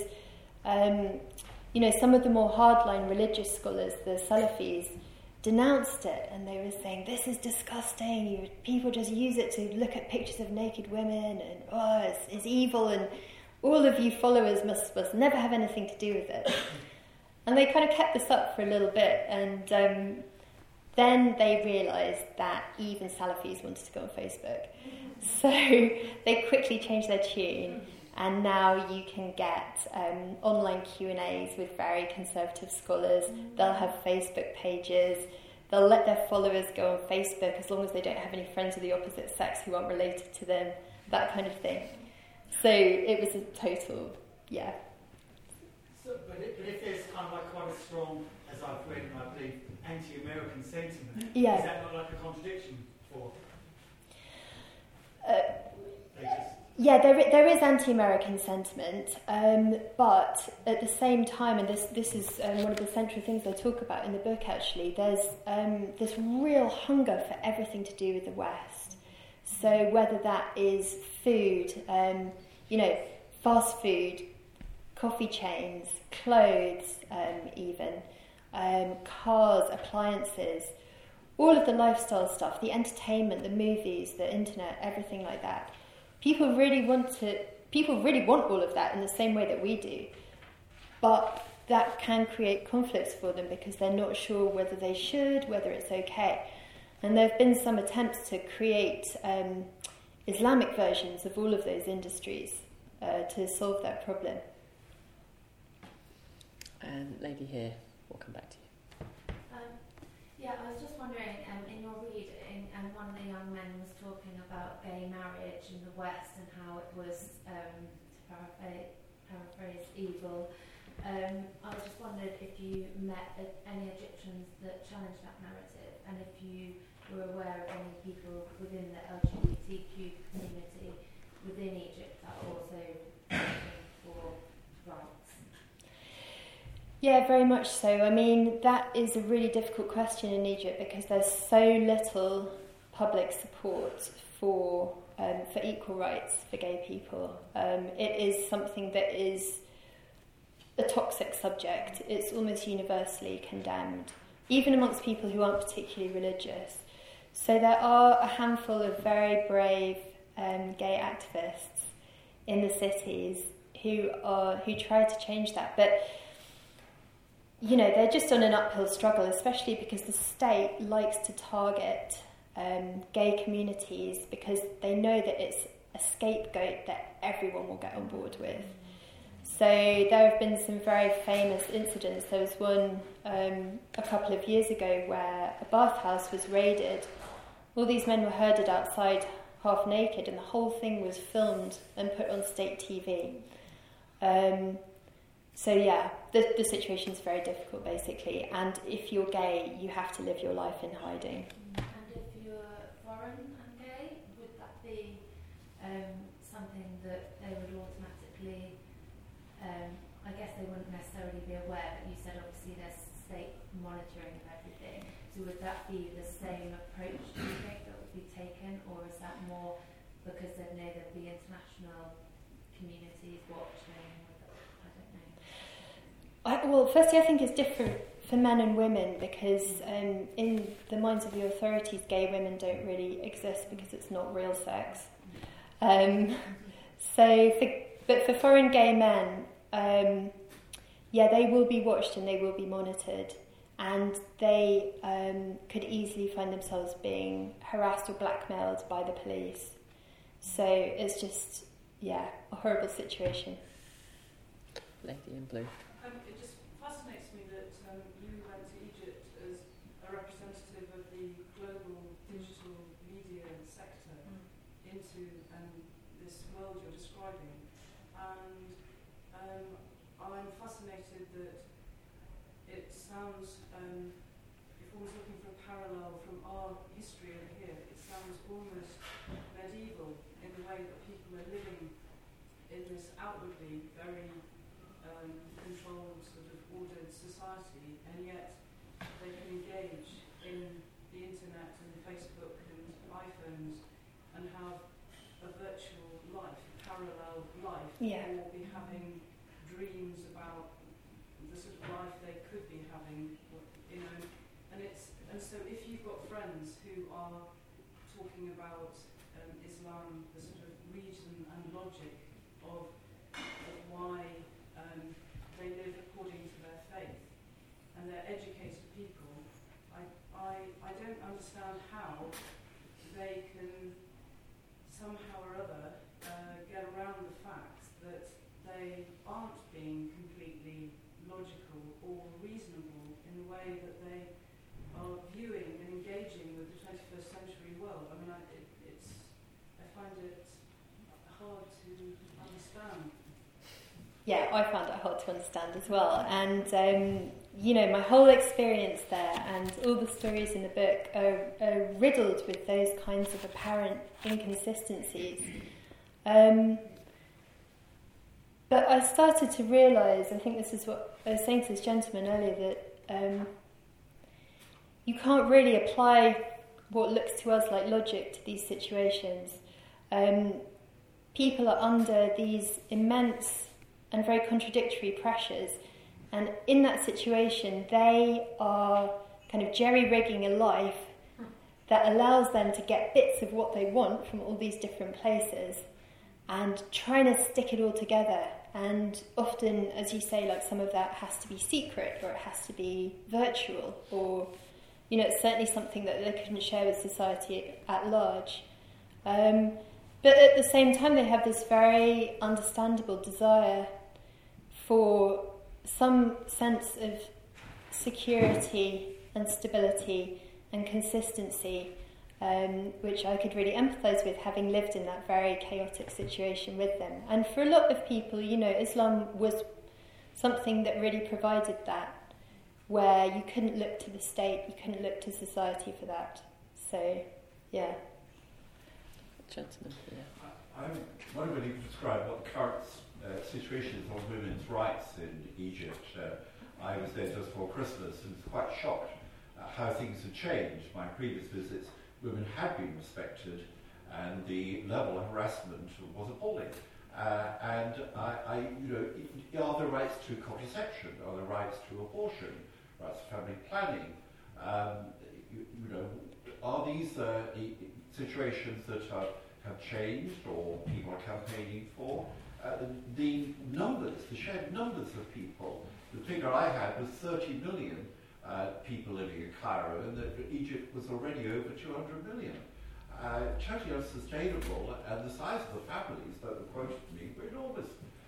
some of the more hardline religious scholars, the Salafis, denounced it and they were saying, this is disgusting, people just use it to look at pictures of naked women and, it's evil and all of you followers must never have anything to do with it. And they kind of kept this up for a little bit and then they realised that even Salafis wanted to go on Facebook. So they quickly changed their tune and now you can get online Q&As with very conservative scholars. They'll have Facebook pages. They'll let their followers go on Facebook as long as they don't have any friends of the opposite sex who aren't related to them, that kind of thing. So it was a total, yeah. So, but if there's kind of like quite a strong, as I've read and I believe, anti-American sentiment, is that not like a contradiction for? Yeah, there is anti-American sentiment, but at the same time, and this is one of the central things I talk about in the book actually, there's this real hunger for everything to do with the West. So whether that is food, fast food, coffee chains, clothes even, cars, appliances, all of the lifestyle stuff, the entertainment, the movies, the internet, everything like that. People really want all of that in the same way that we do, but that can create conflicts for them because they're not sure whether they should, whether it's okay. And there have been some attempts to create Islamic versions of all of those industries to solve that problem. Lady here, we'll come back to you. I was just wondering, in your reading, one of the young men was talking about gay marriage in the West and how it was, to paraphrase, evil. I was just wondering if you met any Egyptians that challenged that narrative, and if you were aware of any people within the LGBTQ community within Egypt that are also fighting for rights. Yeah, very much so. I mean, that is a really difficult question in Egypt because there's so little public support for equal rights for gay people. It is something that is a toxic subject. It's almost universally condemned, even amongst people who aren't particularly religious. So there are a handful of very brave gay activists in the cities who try to change that, but they're just on an uphill struggle, especially because the state likes to target gay communities because they know that it's a scapegoat that everyone will get on board with. So there have been some very famous incidents. There was one a couple of years ago where a bathhouse was raided. All these men were herded outside half naked and the whole thing was filmed and put on state TV. So yeah, the situation's very difficult basically, and if you're gay, you have to live your life in hiding. And if you're foreign and gay, would that be something that they would automatically, I guess they wouldn't necessarily be aware, but you said obviously there's state monitoring of everything, so would that be the same approach, do you think, that would be taken, or is that more because they'd know there'd be international communities watching? Well, firstly, I think it's different for men and women because in the minds of the authorities, gay women don't really exist because it's not real sex. But for foreign gay men, they will be watched and they will be monitored, and they could easily find themselves being harassed or blackmailed by the police. So it's just, a horrible situation. Lady in blue. It just fascinates me that you went to Egypt as a representative of the global digital media sector into this world you're describing. And I'm fascinated that it sounds, if one was looking for a parallel from our history over here, it sounds almost medieval in the way that people are living in this outwardly very controlled, sort of ordered society, and yet they can engage in the internet and Facebook and iPhones and have a virtual life, a parallel life, or be having dreams about the sort of life they could be having, and so if you've got friends who are talking about Islam, the sort of reason and logic of why they live according to their faith, and they're educated people, I don't understand how they can somehow or other get around the fact that they aren't being completely logical or reasonable in the way that they are viewing and engaging with the 21st century world. I mean, I find it hard to understand. Yeah, I found it hard to understand as well. And, my whole experience there and all the stories in the book are riddled with those kinds of apparent inconsistencies. But I started to realise, I think this is what I was saying to this gentleman earlier, that you can't really apply what looks to us like logic to these situations. People are under these immense and very contradictory pressures, and in that situation they are kind of jerry-rigging a life that allows them to get bits of what they want from all these different places and trying to stick it all together. And often, as you say, like some of that has to be secret, or it has to be virtual, or it's certainly something that they couldn't share with society at large. But at the same time, they have this very understandable desire for some sense of security and stability and consistency, which I could really empathise with, having lived in that very chaotic situation with them. And for a lot of people, Islam was something that really provided that, where you couldn't look to the state, you couldn't look to society for that. So, yeah. Gentlemen, I wonder whether you could describe what the current situation is on women's rights in Egypt. I was there just before Christmas and was quite shocked at how things had changed. My previous visits, women had been respected, and the level of harassment was appalling. And are there rights to contraception? Are there rights to abortion? Rights to family planning? Are these situations that have changed or people are campaigning for? The sheer numbers of people, the figure I had was 30 million people living in Cairo, and that Egypt was already over 200 million. Totally unsustainable, and the size of the families that were quoted to me were enormous.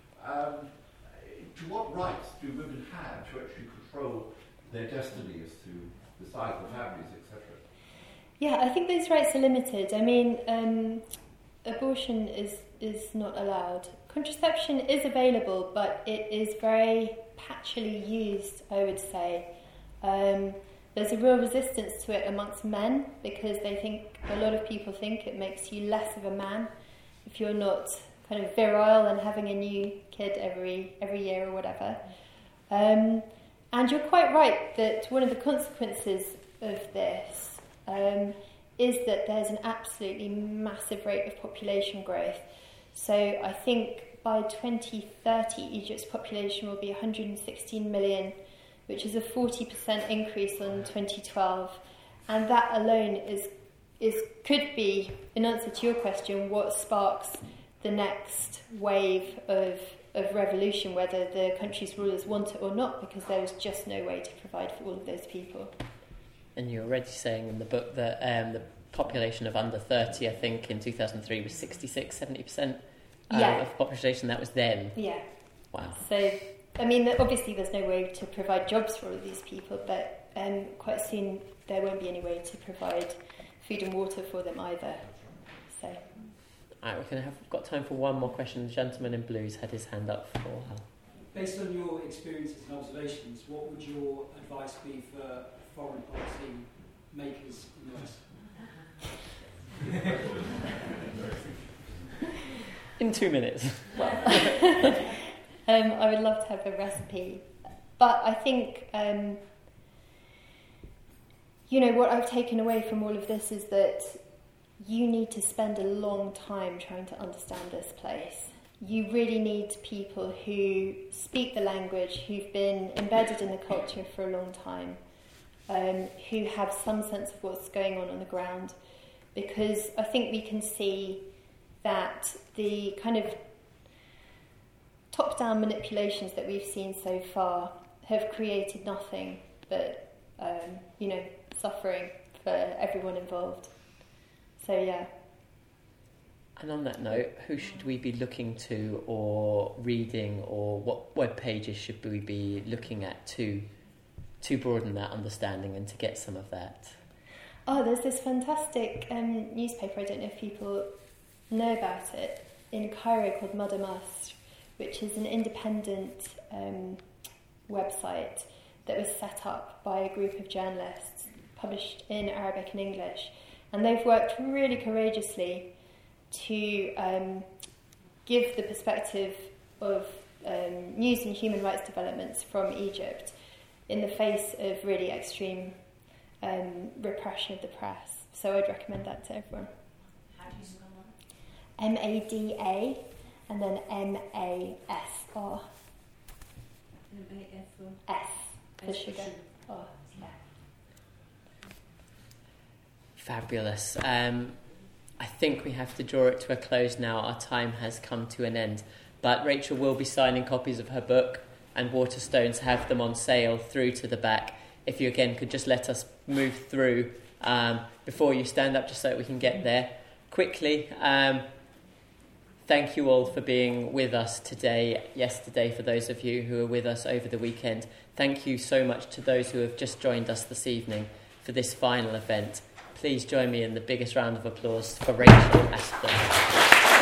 To what rights do women have to actually control their destiny as to the size of families, etc.? Yeah, I think those rights are limited. I mean, abortion is not allowed. Contraception is available, but it is very patchily used, I would say. There's a real resistance to it amongst men, because a lot of people think it makes you less of a man if you're not kind of virile and having a new kid every year or whatever. And you're quite right that one of the consequences of this is that there's an absolutely massive rate of population growth. So I think by 2030, Egypt's population will be 116 million, which is a 40% increase on 2012. And that alone could be, in answer to your question, what sparks the next wave of revolution, whether the country's rulers want it or not, because there was just no way to provide for all of those people. And you're already saying in the book that the population of under 30, I think, in 2003 was 66, 70% of the population. That was then. Yeah. Wow. So, I mean, obviously there's no way to provide jobs for all of these people, but quite soon there won't be any way to provide food and water for them either. So. All right, we've got time for one more question. The gentleman in blue's had his hand up for a while. Based on your experiences and observations, what would your advice be for foreign policy makers in the West? In 2 minutes. Well, I would love to have a recipe, but I think what I've taken away from all of this is that you need to spend a long time trying to understand this place. You really need people who speak the language, who've been embedded in the culture for a long time, who have some sense of what's going on the ground, because I think we can see that the kind of top-down manipulations that we've seen so far have created nothing but, suffering for everyone involved. So, yeah. And on that note, who should we be looking to or reading, or what web pages should we be looking at to broaden that understanding and to get some of that? Oh, there's this fantastic newspaper, I don't know if people know about it, in Cairo called Mada Masr, which is an independent website that was set up by a group of journalists, published in Arabic and English. And they've worked really courageously to give the perspective of news and human rights developments from Egypt in the face of really extreme repression of the press. So I'd recommend that to everyone. How do you spell that? MADA and then MASR. S for sugar. Oh, yeah. Fabulous. I think we have to draw it to a close now. Our time has come to an end. But Rachel will be signing copies of her book, and Waterstones have them on sale through to the back. If you again could just let us move through before you stand up, just so that we can get there quickly. Thank you all for being with us yesterday, for those of you who were with us over the weekend. Thank you so much to those who have just joined us this evening for this final event. Please join me in the biggest round of applause for Rachel Aspden.